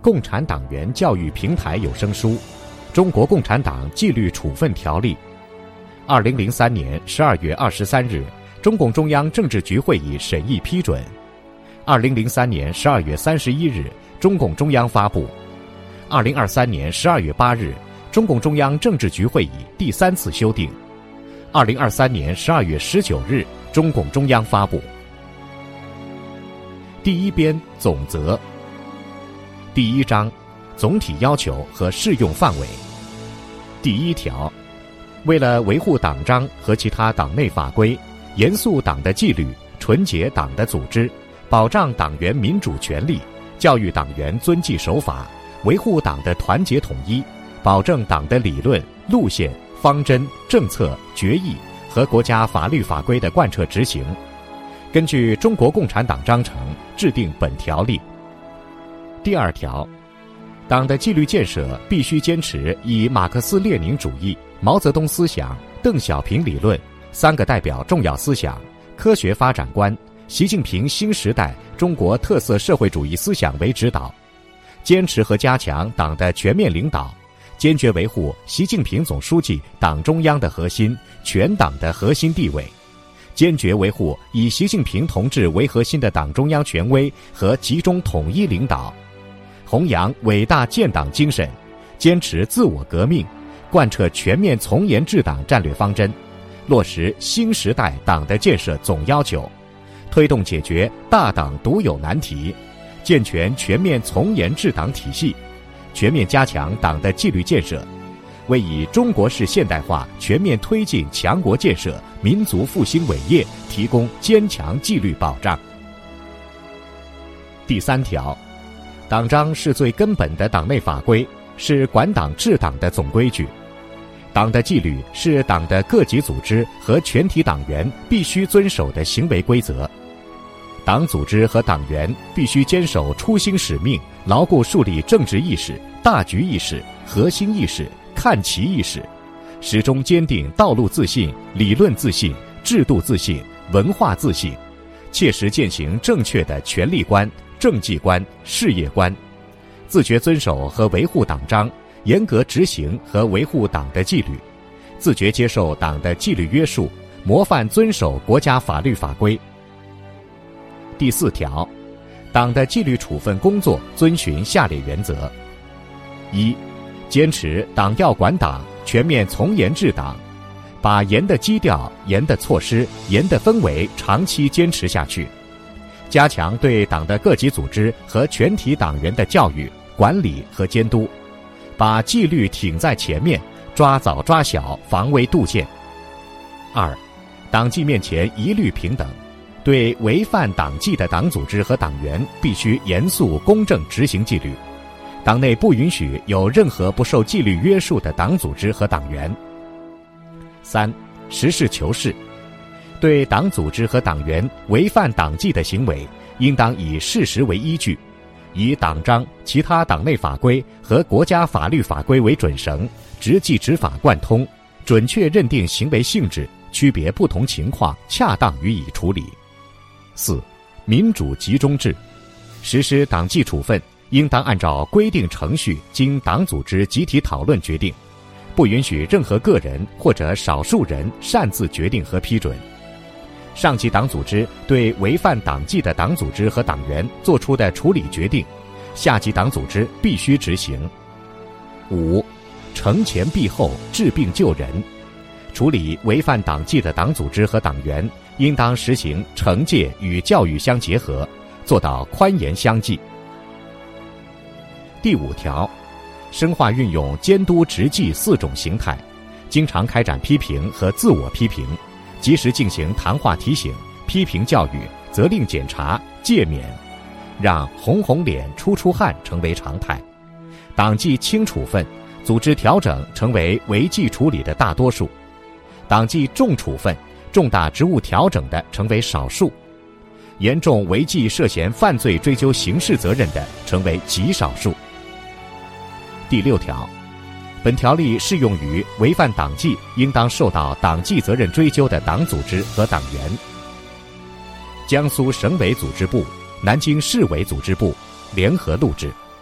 共产党员教育平台有声书、中国共产党纪律处分条例。2003年12月23日，中共中央政治局会议审议批准。2003年12月31日，中共中央发布。2023年12月8日，中共中央政治局会议第3次修订。2023年12月19日，中共中央发布。第一编总则。第一章，总体要求和适用范围。第一条，为了维护党章和其他党内法规，严肃党的纪律，纯洁党的组织，保障党员民主权利，教育党员遵纪守法，维护党的团结统一，保证党的理论、路线、方针、政策、决议和国家法律法规的贯彻执行，根据中国共产党章程制定本条例。第二条，党的纪律建设必须坚持以马克思列宁主义、毛泽东思想、邓小平理论、三个代表重要思想、科学发展观、习近平新时代中国特色社会主义思想为指导，坚持和加强党的全面领导，坚决维护习近平总书记党中央的核心、全党的核心地位，坚决维护以习近平同志为核心的党中央权威和集中统一领导，弘扬伟大建党精神，坚持自我革命，贯彻全面从严治党战略方针，落实新时代党的建设总要求，推动解决大党独有难题，健全全面从严治党体系，全面加强党的纪律建设，为以中国式现代化全面推进强国建设、民族复兴伟业提供坚强纪律保障。第三条，党章是最根本的党内法规，是管党治党的总规矩。党的纪律是党的各级组织和全体党员必须遵守的行为规则。党组织和党员必须坚守初心使命，牢固树立政治意识、大局意识、核心意识、看齐意识，始终坚定道路自信、理论自信、制度自信、文化自信，切实践行正确的权力观、政绩观、事业观，自觉遵守和维护党章，严格执行和维护党的纪律，自觉接受党的纪律约束，模范遵守国家法律法规。第四条，党的纪律处分工作遵循下列原则：一、坚持党要管党，全面从严治党，把严的基调、严的措施、严的氛围长期坚持下去，加强对党的各级组织和全体党员的教育、管理和监督，把纪律挺在前面，抓早抓小，防微杜渐。二、党纪面前一律平等，对违犯党纪的党组织和党员必须严肃公正执行纪律，党内不允许有任何不受纪律约束的党组织和党员。三、实事求是，对党组织和党员违犯党纪的行为，应当以事实为依据，以党章、其他党内法规和国家法律法规为准绳，执纪执法贯通，准确认定行为性质，区别不同情况，恰当予以处理。四、民主集中制，实施党纪处分应当按照规定程序经党组织集体讨论决定，不允许任何个人或者少数人擅自决定和批准。上级党组织对违犯党纪的党组织和党员作出的处理决定，下级党组织必须执行。五、惩前毖后，治病救人，处理违犯党纪的党组织和党员，应当实行惩戒与教育相结合，做到宽严相济。第五条，深化运用监督执纪四种形态，经常开展批评和自我批评，及时进行谈话提醒、批评教育、责令检查、诫勉，让红红脸、出出汗成为常态，党纪轻处分、组织调整成为违纪处理的大多数，党纪重处分、重大职务调整的成为少数，严重违纪涉嫌犯罪追究刑事责任的成为极少数。第六条，本条例适用于违犯党纪应当受到党纪责任追究的党组织和党员。江苏省委组织部、南京市委组织部联合录制。